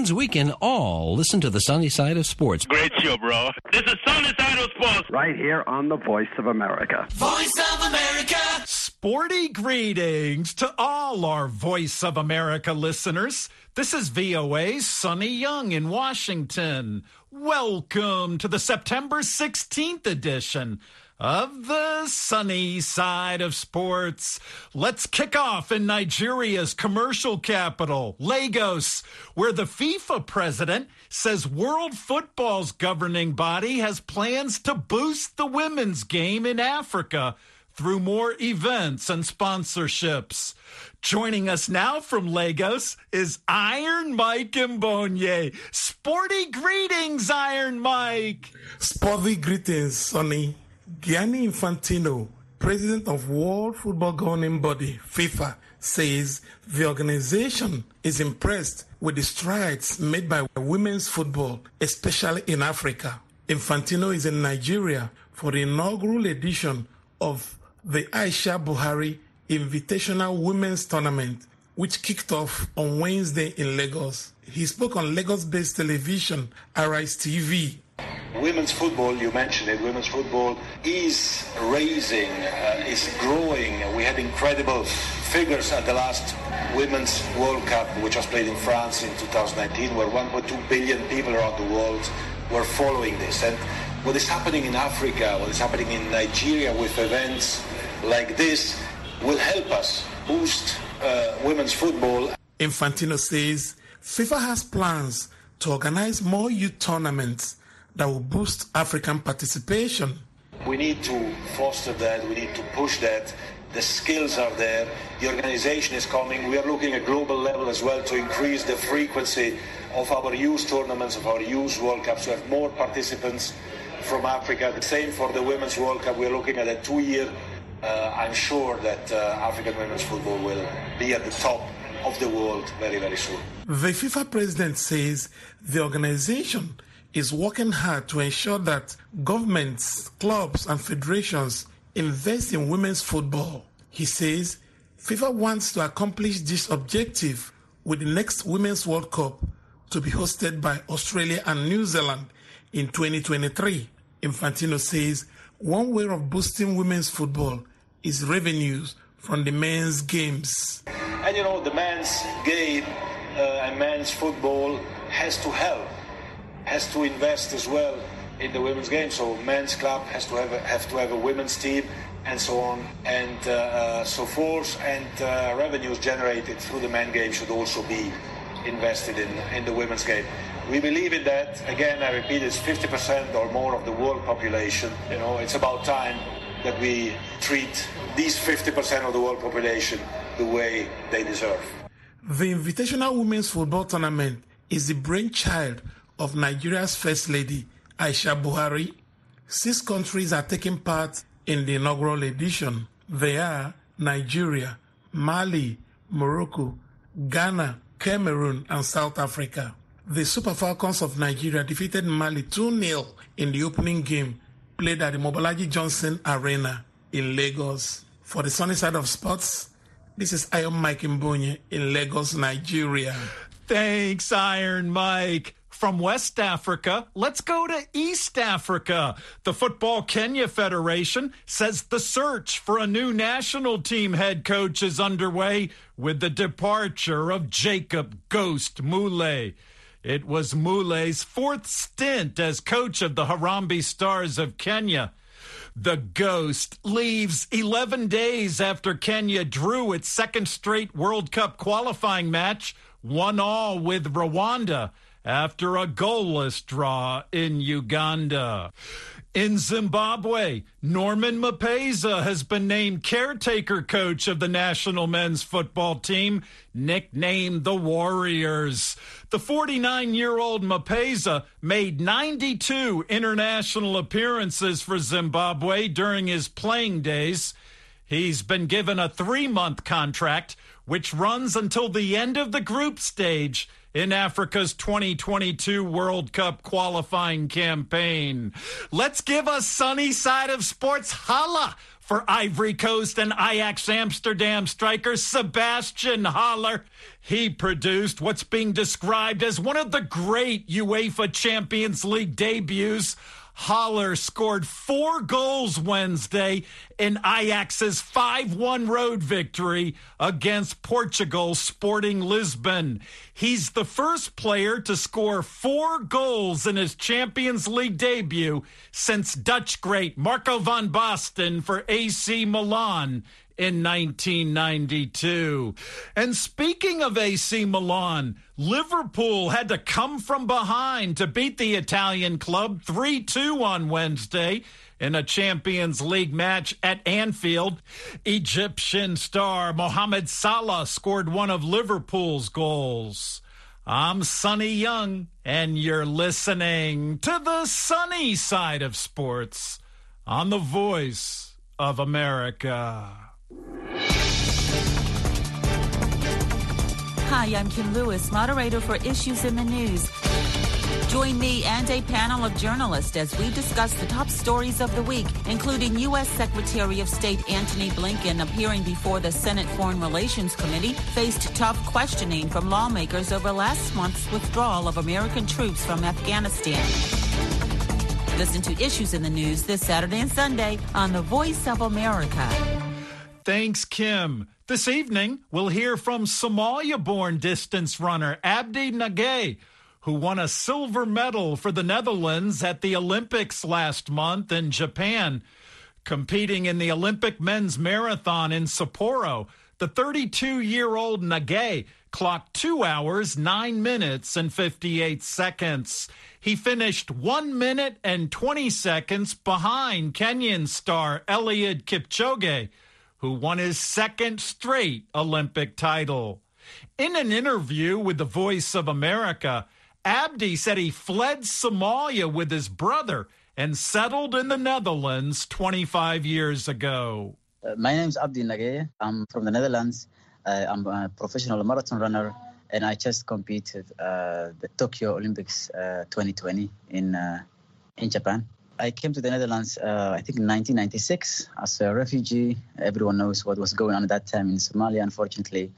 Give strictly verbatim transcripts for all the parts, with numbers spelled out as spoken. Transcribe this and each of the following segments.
fans, we can all listen to the sunny side of sports. Great show, bro. This is Sunny Side of Sports. Right here on the Voice of America. Voice of America. Sporty greetings to all our Voice of America listeners. This is V O A's Sonny Young in Washington. Welcome to the September sixteenth edition of the Sunny Side of Sports. Let's kick off in Nigeria's commercial capital, Lagos, where the FIFA president says world football's governing body has plans to boost the women's game in Africa through more events and sponsorships. Joining us now from Lagos is Iron Mike Mbonye. Sporty greetings, Iron Mike. Sporty greetings, Sonny. Gianni Infantino, president of World Football Governing Body, FIFA, says the organization is impressed with the strides made by women's football, especially in Africa. Infantino is in Nigeria for the inaugural edition of the Aisha Buhari Invitational Women's Tournament, which kicked off on Wednesday in Lagos. He spoke on Lagos-based television, Arise T V. Women's football, you mentioned it, women's football is raising, uh, is growing. We had incredible figures at the last Women's World Cup, which was played in France in two thousand nineteen, where one point two billion people around the world were following this. And what is happening in Africa, what is happening in Nigeria with events like this will help us boost uh, women's football. Infantino says FIFA has plans to organize more youth tournaments that will boost African participation. We need to foster that, we need to push that. The skills are there, the organization is coming. We are looking at global level as well to increase the frequency of our youth tournaments, of our youth World Cups, to have more participants from Africa. The same for the Women's World Cup. We are looking at a two-year. Uh, I'm sure that uh, African women's football will be at the top of the world very, very soon. The FIFA president says the organization is working hard to ensure that governments, clubs, and federations invest in women's football. He says FIFA wants to accomplish this objective with the next Women's World Cup to be hosted by Australia and New Zealand in twenty twenty-three. Infantino says one way of boosting women's football is revenues from the men's games. And you know, the men's game uh, and men's football has to help. has to invest as well in the women's game. So men's club has to have a, have to have a women's team and so on and uh, uh, so forth. And uh, revenues generated through the men's game should also be invested in, in the women's game. We believe in that. Again, I repeat, it's fifty percent or more of the world population. You know, it's about time that we treat these fifty percent of the world population the way they deserve. The Invitational Women's Football Tournament is the brainchild of Nigeria's First Lady, Aisha Buhari. Six countries are taking part in the inaugural edition. They are Nigeria, Mali, Morocco, Ghana, Cameroon, and South Africa. The Super Falcons of Nigeria defeated Mali two nil in the opening game played at the Mobolaji Johnson Arena in Lagos. For the Sunny Side of Sports, this is Iron Mike Mbonye in Lagos, Nigeria. Thanks, Iron Mike. From West Africa, let's go to East Africa. The Football Kenya Federation says the search for a new national team head coach is underway with the departure of Jacob Ghost Mulee. It was Mulee's fourth stint as coach of the Harambee Stars of Kenya. The Ghost leaves eleven days after Kenya drew its second straight World Cup qualifying match, one all with Rwanda, after a goalless draw in Uganda. In Zimbabwe, Norman Mapeza has been named caretaker coach of the national men's football team, nicknamed the Warriors. The forty-nine-year-old Mapeza made ninety-two international appearances for Zimbabwe during his playing days. He's been given a three-month contract, which runs until the end of the group stage in Africa's twenty twenty-two World Cup qualifying campaign. Let's give a sunny side of sports holla for Ivory Coast and Ajax Amsterdam striker Sebastian Haller. He produced what's being described as one of the great UEFA Champions League debuts. Haller scored four goals Wednesday in Ajax's five one road victory against Portugal's Sporting Lisbon. He's the first player to score four goals in his Champions League debut since Dutch great Marco van Basten for A C Milan in nineteen ninety-two. And speaking of A C Milan, Liverpool had to come from behind to beat the Italian club three two on Wednesday in a Champions League match at Anfield. Egyptian star Mohamed Salah scored one of Liverpool's goals. I'm Sonny Young, and you're listening to the sunny side of sports on the Voice of America. Hi, I'm Kim Lewis, moderator for Issues in the News. Join me and a panel of journalists as we discuss the top stories of the week, including U S. Secretary of State Antony Blinken appearing before the Senate Foreign Relations Committee, faced tough questioning from lawmakers over last month's withdrawal of American troops from Afghanistan. Listen to Issues in the News this Saturday and Sunday on the Voice of America. Thanks, Kim. This evening, we'll hear from Somalia-born distance runner Abdi Nagay, who won a silver medal for the Netherlands at the Olympics last month in Japan. Competing in the Olympic men's marathon in Sapporo, the thirty-two-year-old Nagay clocked two hours, nine minutes, and fifty-eight seconds. He finished one minute and twenty seconds behind Kenyan star Eliud Kipchoge, who won his second straight Olympic title. In an interview with the Voice of America, Abdi said he fled Somalia with his brother and settled in the Netherlands twenty-five years ago. Uh, my name is Abdi Nagay. I'm from the Netherlands. Uh, I'm a professional marathon runner, and I just competed uh, the Tokyo Olympics uh, twenty twenty in uh, in Japan. I came to the Netherlands, uh, I think in nineteen ninety-six as a refugee. Everyone knows what was going on at that time in Somalia, unfortunately.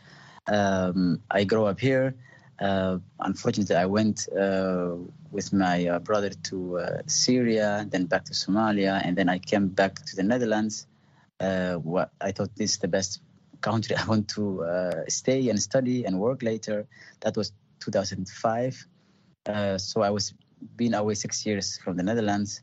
Um, I grew up here. Uh, unfortunately, I went uh, with my uh, brother to uh, Syria, then back to Somalia, and then I came back to the Netherlands. Uh, what I thought this is the best country I want to uh, stay and study and work later. That was two thousand five. Uh, so I was been away six years from the Netherlands.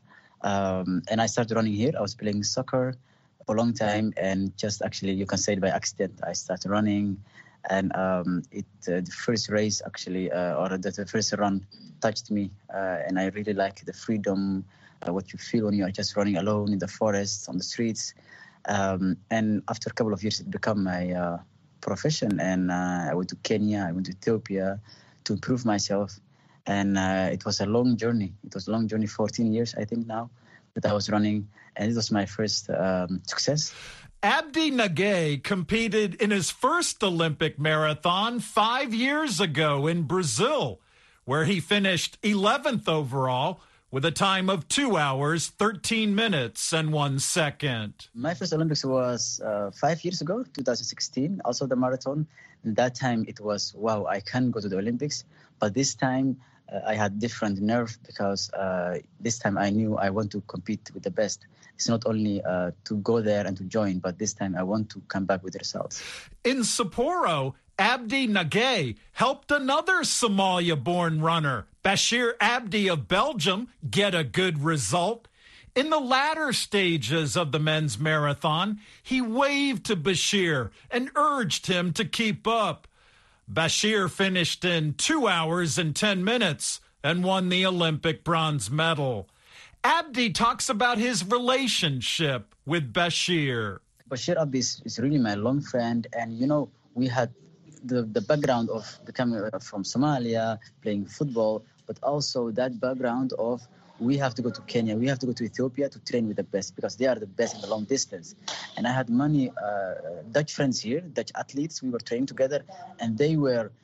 Um, and I started running here. I was playing soccer for a long time, and just actually, you can say it by accident, I started running. And um, it uh, the first race actually, uh, or the, the first run touched me. Uh, and I really like the freedom, uh, what you feel when you are just running alone in the forest, on the streets. Um, and after a couple of years, it became my uh, profession. And uh, I went to Kenya, I went to Ethiopia to improve myself. And uh, it was a long journey. It was a long journey, fourteen years, I think now, that I was running. And it was my first um, success. Abdi Nagay competed in his first Olympic marathon five years ago in Brazil, where he finished eleventh overall with a time of two hours, thirteen minutes, and one second. My first Olympics was uh, five years ago, two thousand sixteen, also the marathon. And that time it was, wow, I can go to the Olympics. But this time uh, I had different nerve because uh, this time I knew I want to compete with the best. It's not only uh, to go there and to join, but this time I want to come back with results. In Sapporo, Abdi Nagay helped another Somalia-born runner, Bashir Abdi of Belgium, get a good result. In the latter stages of the men's marathon, he waved to Bashir and urged him to keep up. Bashir finished in two hours and ten minutes and won the Olympic bronze medal. Abdi talks about his relationship with Bashir. Bashir Abdi is, is really my long friend. And, you know, we had the, the background of becoming from Somalia, playing football, but also that background of we have to go to Kenya, we have to go to Ethiopia to train with the best because they are the best in the long distance. And I had many uh, Dutch friends here, Dutch athletes. We were training together, and they were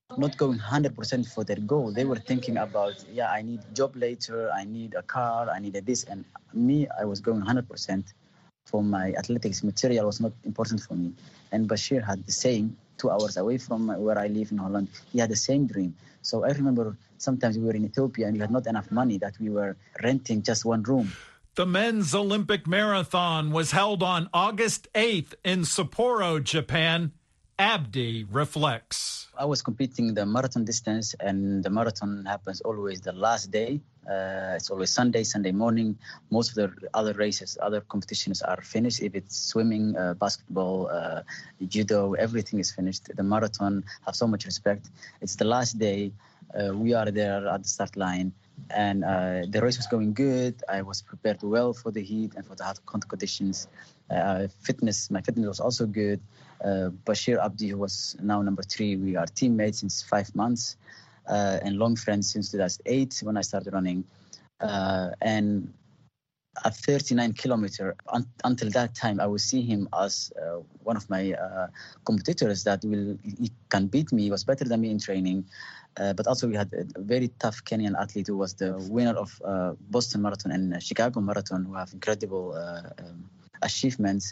not going one hundred percent for their goal. They were thinking about, yeah, I need a job later, I need a car, I needed this. And me, I was going one hundred percent for my athletics. Material was not important for me. And Bashir had the same, two hours away from where I live in Holland. He had the same dream. So I remember sometimes we were in Ethiopia and we had not enough money that we were renting just one room. The men's Olympic marathon was held on August eighth in Sapporo, Japan. Abdi reflects. I was competing the marathon distance, and the marathon happens always the last day. Uh, it's always Sunday, Sunday morning. Most of the other races, other competitions are finished. If it's swimming, uh, basketball, uh, judo, everything is finished. The marathon, have so much respect. It's the last day. Uh, we are there at the start line, and uh, the race was going good. I was prepared well for the heat and for the hot conditions. Uh, fitness, my fitness was also good. Uh, Bashir Abdi, who was now number three, we are teammates since five months uh, and long friends since two thousand eight when I started running. Uh, and at thirty-nine kilometer, un- until that time, I would see him as uh, one of my uh, competitors that will he can beat me. He was better than me in training. Uh, but also we had a very tough Kenyan athlete who was the winner of uh, Boston Marathon and Chicago Marathon, who have incredible uh, um, achievements.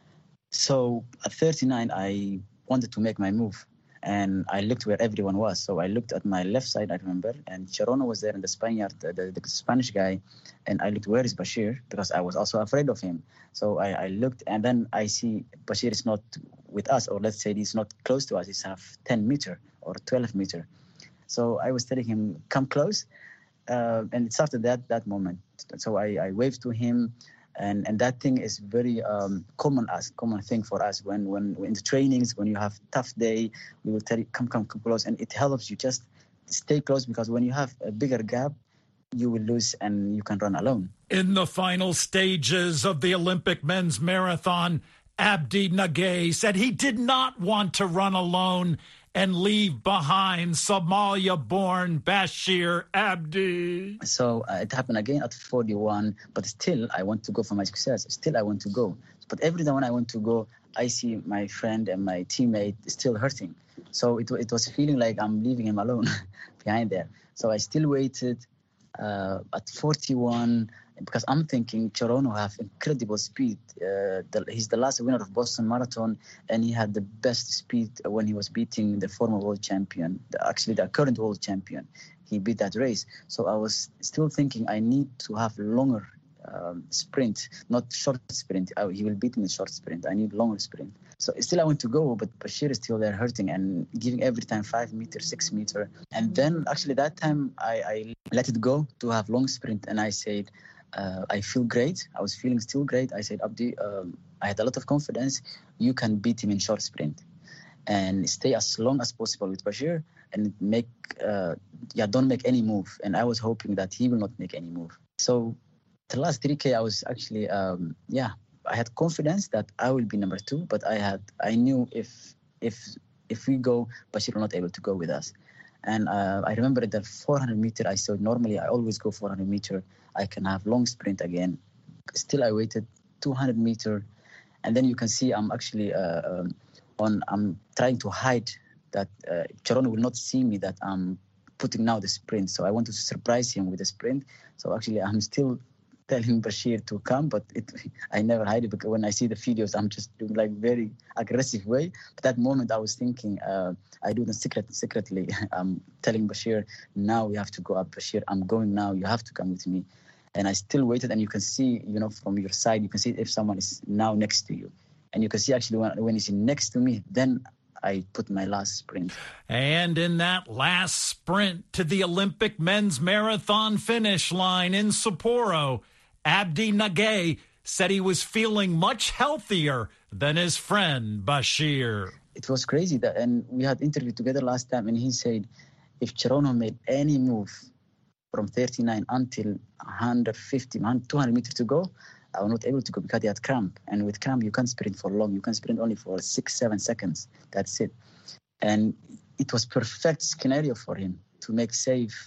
So at thirty-nine, I wanted to make my move, and I looked where everyone was. So I looked at my left side, I remember, and Cherono was there, and the Spaniard, the, the, the Spanish guy, and I looked, where is Bashir? Because I was also afraid of him. So I, I looked, and then I see Bashir is not with us, or let's say he's not close to us. He's half ten meter or twelve meter. So I was telling him, come close, uh, and it started that that moment. So I, I waved to him. And and that thing is very um, common as common thing for us when, when in the trainings, when you have tough day, we will tell you, come, come, come close. And it helps you just stay close, because when you have a bigger gap, you will lose and you can run alone. In the final stages of the Olympic men's marathon, Abdi Nagay said he did not want to run alone and leave behind Somalia-born Bashir Abdi. So uh, it happened again at forty-one, but still I want to go for my success. Still I want to go. But every time when I want to go, I see my friend and my teammate still hurting. So it, it was feeling like I'm leaving him alone behind there. So I still waited uh, at forty-one, because I'm thinking Cherono have incredible speed. Uh, the, he's the last winner of Boston Marathon, and he had the best speed when he was beating the former world champion, the, actually the current world champion. He beat that race. So I was still thinking I need to have longer um, sprint, not short sprint. I, he will beat me in short sprint. I need longer sprint. So still I want to go, but Bashir is still there hurting and giving every time five meter, six meter. And then actually that time I, I let it go to have long sprint, and I said, Uh, I feel great. I was feeling still great. I said, Abdi, um, I had a lot of confidence. You can beat him in short sprint and stay as long as possible with Bashir and make, uh, yeah, don't make any move. And I was hoping that he will not make any move. So the last three K, I was actually, um, yeah, I had confidence that I will be number two, but I had, I knew if, if, if we go, Bashir will not able to go with us. And uh, I remember that four hundred meter, I said, normally I always go four hundred meter. I can have long sprint again. Still, I waited two hundred meter. And then you can see I'm actually uh, um, on, I'm trying to hide that uh, Cherono will not see me that I'm putting now the sprint. So I wanted to surprise him with the sprint. So actually, I'm still telling Bashir to come, but it, I never hide it, because when I see the videos, I'm just doing like very aggressive way. But that moment I was thinking, uh, I do the secret, secretly. I'm telling Bashir, now we have to go up. Bashir, I'm going now. You have to come with me. And I still waited, and you can see, you know, from your side, you can see if someone is now next to you. And you can see actually when, when he's next to me, then I put my last sprint. And in that last sprint to the Olympic men's marathon finish line in Sapporo, Abdi Nagay said he was feeling much healthier than his friend Bashir. It was crazy that, and we had interviewed together last time, and he said, if Cherono made any move from thirty-nine until one fifty, two hundred meters to go, I was not able to go because he had cramp. And with cramp, you can't sprint for long. You can sprint only for six, seven seconds. That's it. And it was perfect scenario for him to make safe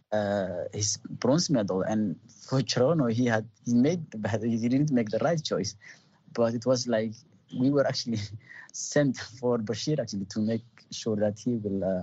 uh, his bronze medal. And for Cherono, he had he made he didn't make the right choice, but it was like we were actually sent for Bashir actually to make sure that he will uh,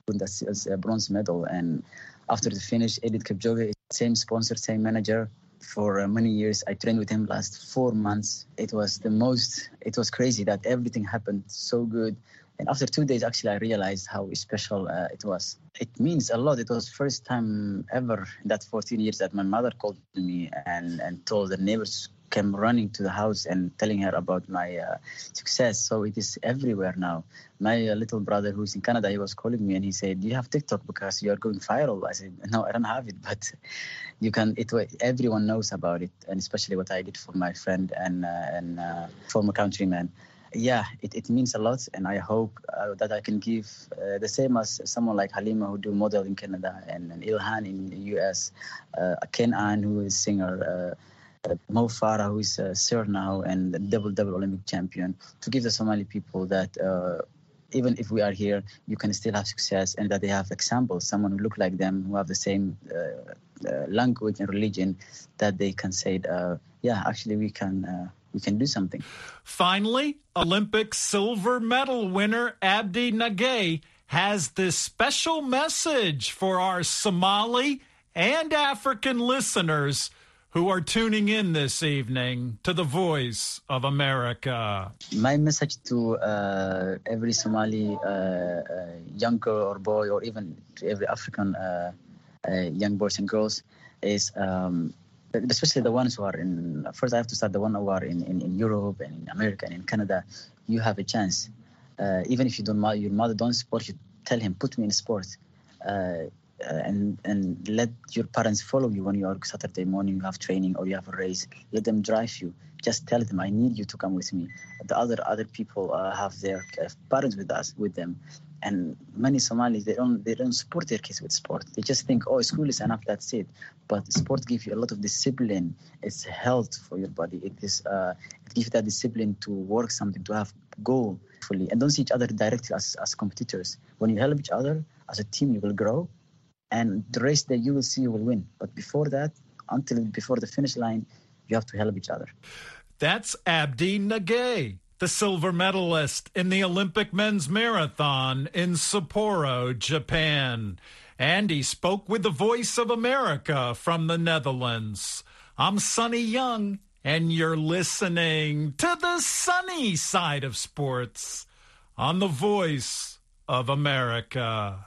won the uh, bronze medal. And after the finish, Eliud Kipchoge, same sponsor, same manager. For uh, many years, I trained with him last four months. It was the most, it was crazy that everything happened so good. And after two days, actually, I realized how special uh, it was. It means a lot. It was first time ever in that fourteen years that my mother called me and, and told the neighbors came running to the house and telling her about my uh, success. So it is everywhere now. My uh, little brother who's in Canada, he was calling me and he said, do you have TikTok because you are going viral? I said, no, I don't have it, but you can. It everyone knows about it, and especially what I did for my friend and, uh, and uh, former countryman. Yeah, it, it means a lot, and I hope uh, that I can give uh, the same as someone like Halima who do model in Canada, and, and Ilhan in the U S, uh, Ken An who is singer, uh, uh, Mo Farah who is a sir now and double double Olympic champion, to give the Somali people that uh, even if we are here, you can still have success, and that they have examples, someone who look like them, who have the same uh, uh, language and religion, that they can say, uh, yeah, actually we can. Uh, We can do something. Finally, Olympic silver medal winner Abdi Nagay has this special message for our Somali and African listeners who are tuning in this evening to the Voice of America. My message to uh, every Somali uh, uh, young girl or boy, or even to every African uh, uh, young boys and girls is... Um, especially the ones who are in, first I have to start the one who are in, in, in Europe and in America and in Canada, you have a chance. Uh, even if you don't, your mother don't support you, tell him, put me in sport. Uh, and and let your parents follow you when you are Saturday morning, you have training or you have a race. Let them drive you. Just tell them, I need you to come with me. The other other people uh, have their parents with us, with them. And many Somalis, they don't they don't support their kids with sport. They just think, oh, school is enough, that's it. But sport gives you a lot of discipline. It's health for your body. It is uh, it gives you that discipline to work something, to have goal fully. And don't see each other directly as, as competitors. When you help each other as a team, you will grow. And the race that you will see, you will win. But before that, until before the finish line, you have to help each other. That's Abdi Nagay, the silver medalist in the Olympic men's marathon in Sapporo, Japan. And he spoke with the Voice of America from the Netherlands. I'm Sonny Young, and you're listening to the sunny side of sports on the Voice of America.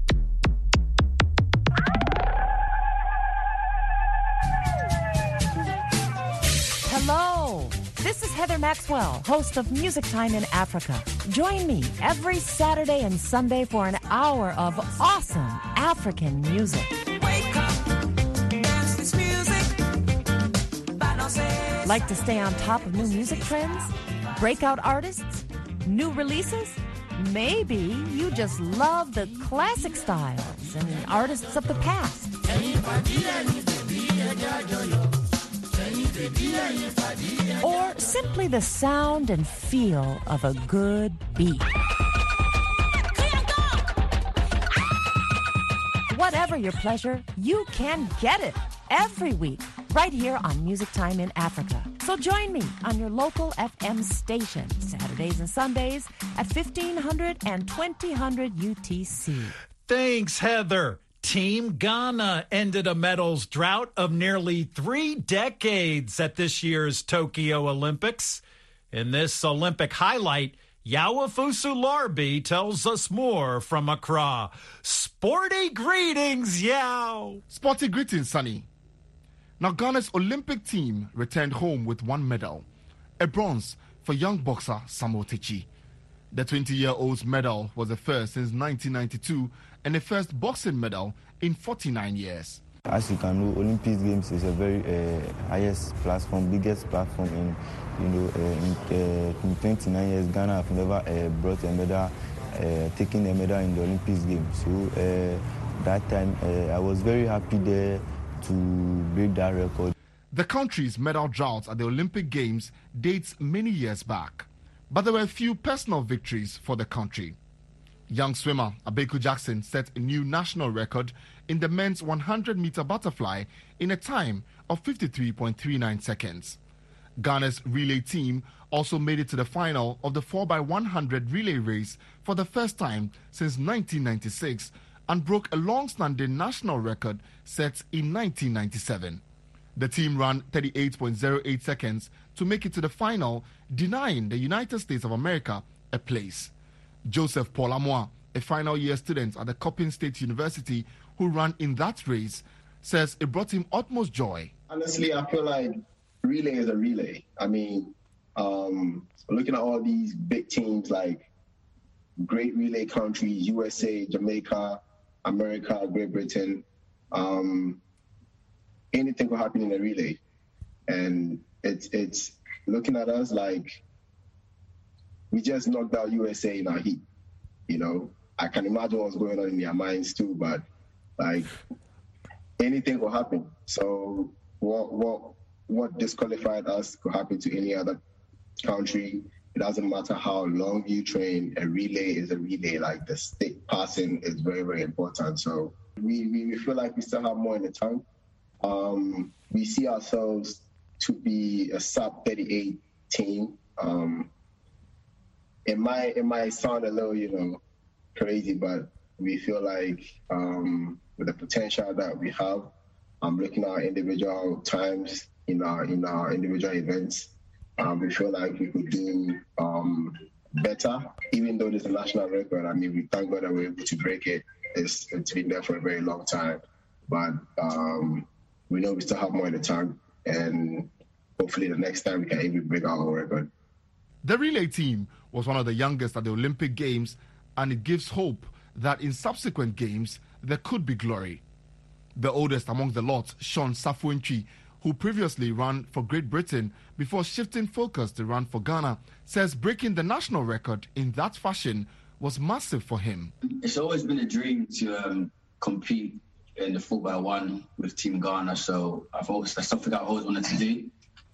Hello, this is Heather Maxwell, host of Music Time in Africa. Join me every Saturday and Sunday for an hour of awesome African music. Wake up, dance this music. Like to stay on top of new music trends? Breakout artists? New releases? Maybe you just love the classic styles and artists of the past. Or simply the sound and feel of a good beat. Whatever your pleasure, you can get it every week right here on Music Time in Africa. So join me on your local F M station, Saturdays and Sundays at fifteen hundred and twenty hundred U T C. Thanks, Heather. Team Ghana ended a medals drought of nearly three decades at this year's Tokyo Olympics. In this Olympic highlight, Yawafusu Larbi tells us more from Accra. Sporty greetings, Yao. Sporty greetings, Sonny. Now, Ghana's Olympic team returned home with one medal, a bronze for young boxer Samuel Techi. The twenty-year-old's medal was the first since nineteen ninety-two and the first boxing medal in forty-nine years. As you can know, Olympic Games is a very uh, highest platform, biggest platform in, you know, uh, in, uh, in twenty-nine years, Ghana have never uh, brought a medal, uh, taken a medal in the Olympic Games. So uh, that time, uh, I was very happy there to break that record. The country's medal drought at the Olympic Games dates many years back, but there were a few personal victories for the country. Young swimmer Abeku Jackson set a new national record in the men's one hundred meter butterfly in a time of fifty-three point three nine seconds. Ghana's relay team also made it to the final of the four by one hundred relay race for the first time since nineteen ninety-six and broke a long-standing national record set in nineteen ninety-seven. The team ran thirty-eight point zero eight seconds to make it to the final, denying the United States of America a place. Joseph Paul Amoa, a final year student at the Coppin State University who ran in that race, says it brought him utmost joy. Honestly, I feel like relay is a relay. I mean, um, looking at all these big teams like great relay countries, U S A, Jamaica, America, Great Britain, um, anything could happen in a relay. And it's it's looking at us like we just knocked out U S A in our heat. You know, I can imagine what's going on in their minds too, but like anything could happen. So what what what disqualified us could happen to any other country. It doesn't matter how long you train, a relay is a relay. Like the stick passing is very, very important. So we, we, we feel like we still have more in the tank. Um, we see ourselves to be a sub thirty-eight team. Um, it might it might sound a little, you know, crazy, but we feel like um, with the potential that we have, I'm looking at our individual times in our in our individual events. Um, we feel like we could do um, better, even though there's a national record. I mean, we thank God that we're able to break it. It's, it's been there for a very long time, but um, we know we still have more in the tank, and hopefully the next time we can even break our own record. The relay team was one of the youngest at the Olympic Games, and it gives hope that in subsequent games there could be glory. The oldest among the lot, Sean Safuentwi, who previously ran for Great Britain before shifting focus to run for Ghana, says breaking the national record in that fashion was massive for him. It's always been a dream to um, compete in the four by one with Team Ghana, so I've always, that's something I've always wanted to do.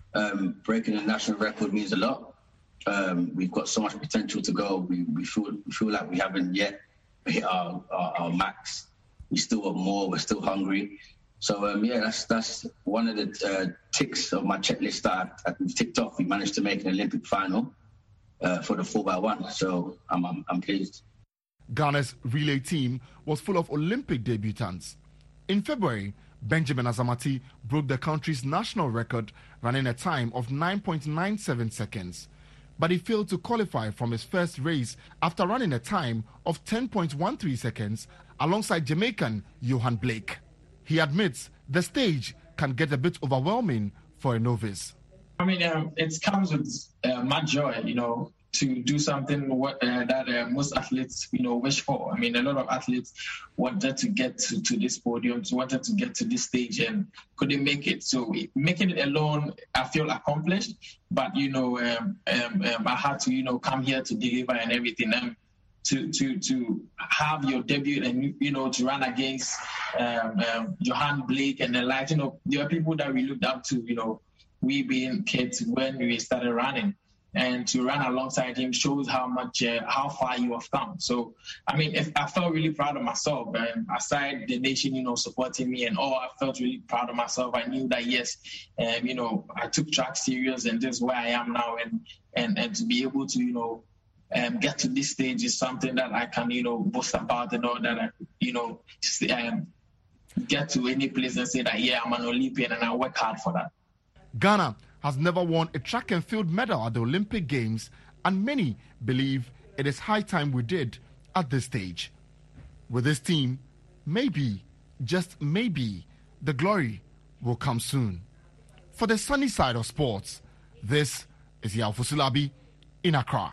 Um, breaking the national record means a lot. Um, we've got so much potential to go. We, we, feel, we feel like we haven't yet hit our, our, our max. We still want more, we're still hungry. So, um, yeah, that's that's one of the uh, ticks of my checklist that I, we've ticked off. We managed to make an Olympic final uh, for the four by one, so I'm, I'm, I'm pleased. Ghana's relay team was full of Olympic debutants. In February, Benjamin Azamati broke the country's national record, running a time of nine point nine seven seconds. But he failed to qualify from his first race after running a time of ten point one three seconds alongside Jamaican Johan Blake. He admits the stage can get a bit overwhelming for a novice. I mean, um, it comes with uh, much joy, you know, to do something what, uh, that uh, most athletes, you know, wish for. I mean, a lot of athletes wanted to get to, to this podium, wanted to get to this stage and couldn't make it. So making it alone, I feel accomplished. But, you know, um, um, um, I had to, you know, come here to deliver and everything. Um, To, to to have your debut and, you know, to run against um, um, Johan Blake and the like, you know, there are people that we looked up to, you know, we being kids when we started running. And to run alongside him shows how much, uh, how far you have come. So, I mean, if, I felt really proud of myself. Um, aside the nation, you know, supporting me and all, I felt really proud of myself. I knew that, yes, um, you know, I took track serious and this is where I am now. And, and, and to be able to, you know, Um, get to this stage is something that I can, you know, boast about and all that, I, you know, just, um, get to any place and say that, yeah, I'm an Olympian and I work hard for that. Ghana has never won a track and field medal at the Olympic Games, and many believe it is high time we did at this stage. With this team, maybe, just maybe, the glory will come soon. For the sunny side of sports, this is Yao Fusulabi in Accra.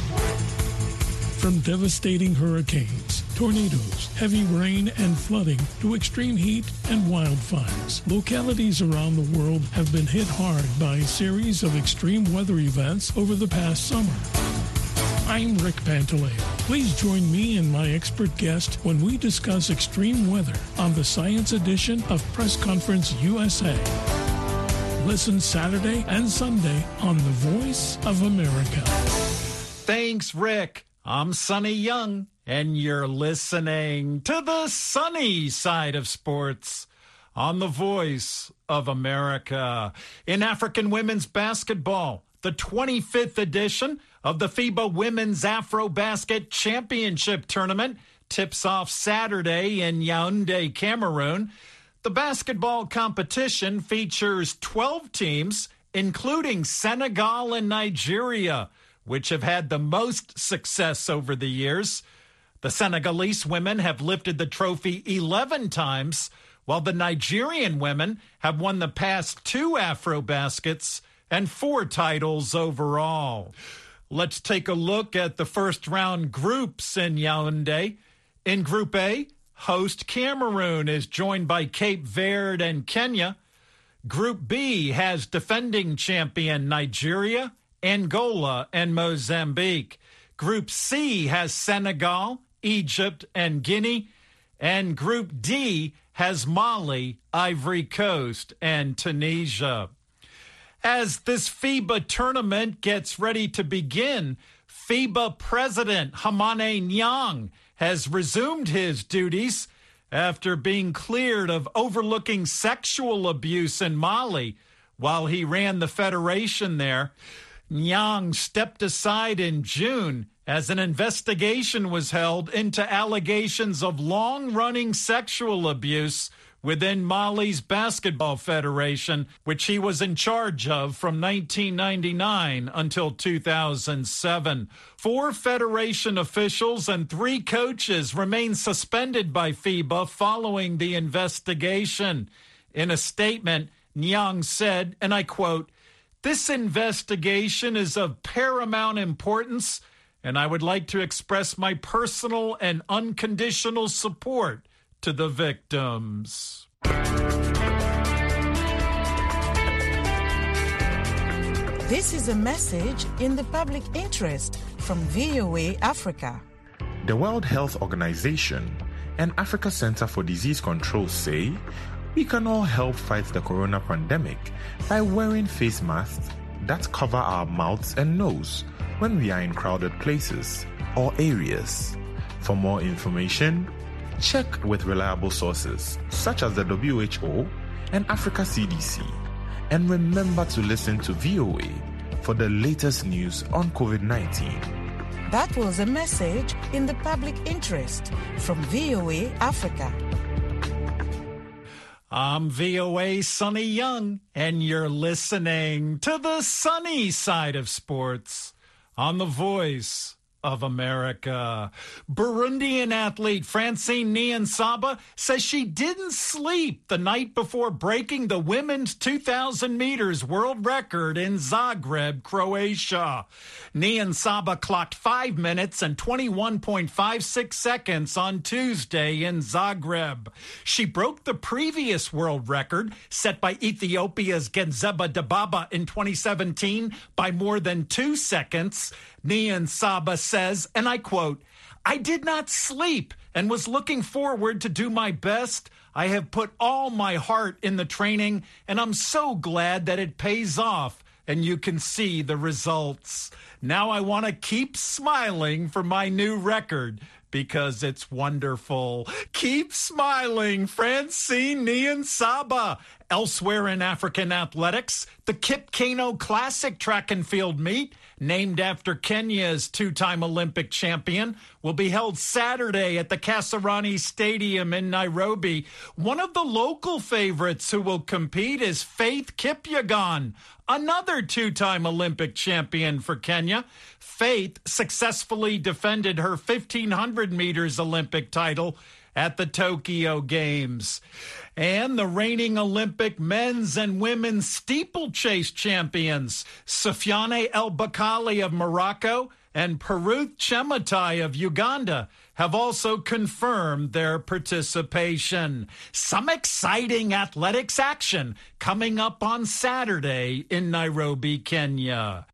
From devastating hurricanes, tornadoes, heavy rain and flooding to extreme heat and wildfires, localities around the world have been hit hard by a series of extreme weather events over the past summer. I'm Rick Pantaleo. Please join me and my expert guest when we discuss extreme weather on the Science Edition of Press Conference U S A. Listen Saturday and Sunday on The Voice of America. Thanks, Rick. I'm Sonny Young, and you're listening to the sunny side of sports. on the Voice of America. In African women's basketball, the twenty-fifth edition of the FIBA Women's Afrobasket Championship Tournament tips off Saturday in Yaoundé, Cameroon. The basketball competition features twelve teams, including Senegal and Nigeria, which have had the most success over the years. The Senegalese women have lifted the trophy eleven times, while the Nigerian women have won the past two Afrobaskets and four titles overall. Let's take a look at the first round groups in Yaoundé. In Group A, host Cameroon is joined by Cape Verde and Kenya. Group B has defending champion Nigeria, Angola, and Mozambique. Group C has Senegal, Egypt, and Guinea. And Group D has Mali, Ivory Coast, and Tunisia. As this FIBA tournament gets ready to begin, FIBA President Hamane Niang has resumed his duties after being cleared of overlooking sexual abuse in Mali while he ran the federation there. Niang stepped aside in June as an investigation was held into allegations of long-running sexual abuse within Mali's basketball federation, which he was in charge of from nineteen ninety-nine until two thousand seven. Four federation officials and three coaches remain suspended by FIBA following the investigation. In a statement, Niang said, and I quote, "This investigation is of paramount importance, and I would like to express my personal and unconditional support to the victims." This is a message in the public interest from V O A Africa. The World Health Organization and Africa Center for Disease Control say we can all help fight the corona pandemic by wearing face masks that cover our mouths and nose when we are in crowded places or areas. For more information, check with reliable sources such as the W H O and Africa C D C. And remember to listen to V O A for the latest news on COVID nineteen. That was a message in the public interest from V O A Africa. I'm V O A's Sonny Young, and you're listening to the sunny side of sports on the Voice of America. Burundian athlete Francine Niyonsaba says she didn't sleep the night before breaking the women's two thousand meters world record in Zagreb, Croatia. Niyonsaba clocked five minutes and twenty-one point five six seconds on Tuesday in Zagreb. She broke the previous world record set by Ethiopia's Genzeba Dibaba in twenty seventeen by more than two seconds. Niyonsaba says, and I quote, "I did not sleep and was looking forward to do my best. I have put all my heart in the training, and I'm so glad that it pays off, and you can see the results. Now I want to keep smiling for my new record because it's wonderful." Keep smiling, Francine Niyonsaba. Elsewhere in African athletics, the Kip Keino Classic track and field meet, named after Kenya's two-time Olympic champion, will be held Saturday at the Kasarani Stadium in Nairobi. One of the local favorites who will compete is Faith Kipyegon, another two-time Olympic champion for Kenya. Faith successfully defended her fifteen hundred meters Olympic title at the Tokyo Games. And the reigning Olympic men's and women's steeplechase champions, Soufiane El Bakkali of Morocco and Peruth Chemutai of Uganda, have also confirmed their participation. Some exciting athletics action coming up on Saturday in Nairobi, Kenya.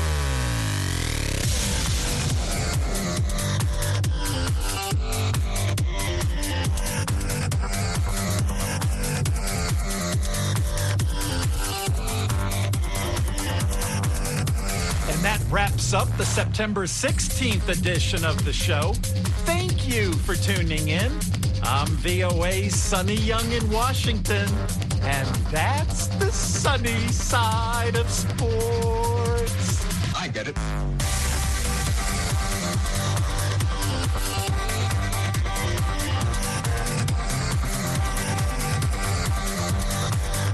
That wraps up the September sixteenth edition of the show. Thank you for tuning in. I'm V O A's Sonny Young in Washington, and that's the sunny side of sports. I get it.